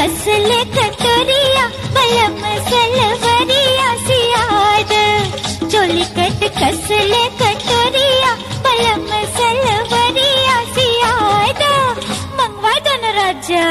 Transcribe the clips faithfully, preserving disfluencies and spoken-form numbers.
कसले कटोरिया बलम सलवरिया सियाद चोली कट कसले कटोरिया बलम सलवरिया सियाद मंगवा दो न राजा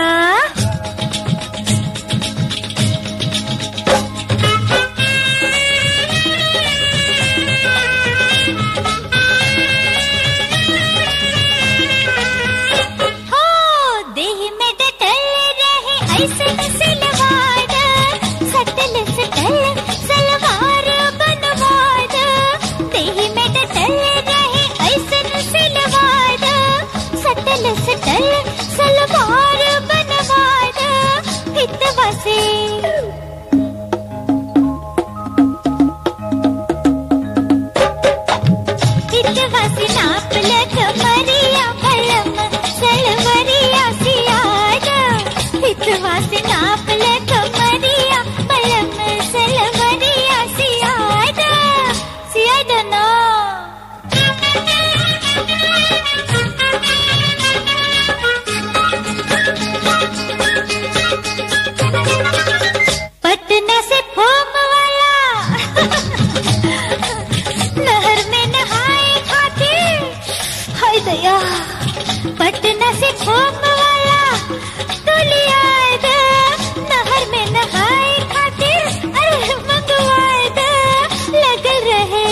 पटना से घूम वाला तो लिया दे नहर में नहाए खातिर अरे मंगवाए दे लगल रहे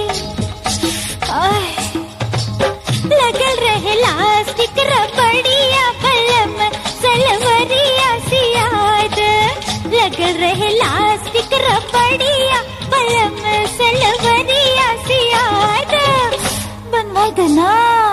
आय लगल रहे लास्टिक रबड़िया बलम सलवरिया सियाद लगल रहे लास्टिक रबड़िया बलम सलवरिया सियाद बनवा देना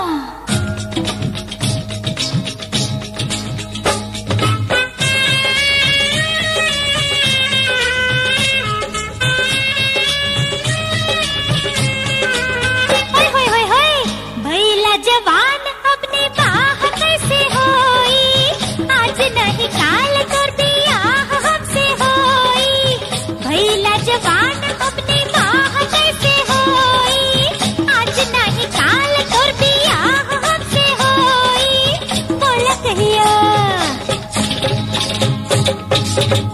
जवान अपनी बाह कैसे होई आज नहीं काल कर बियाह हमसे होई भैला जवान अपनी बाह कैसे होई आज नहीं काल कर बियाह हमसे होई बोला कहिया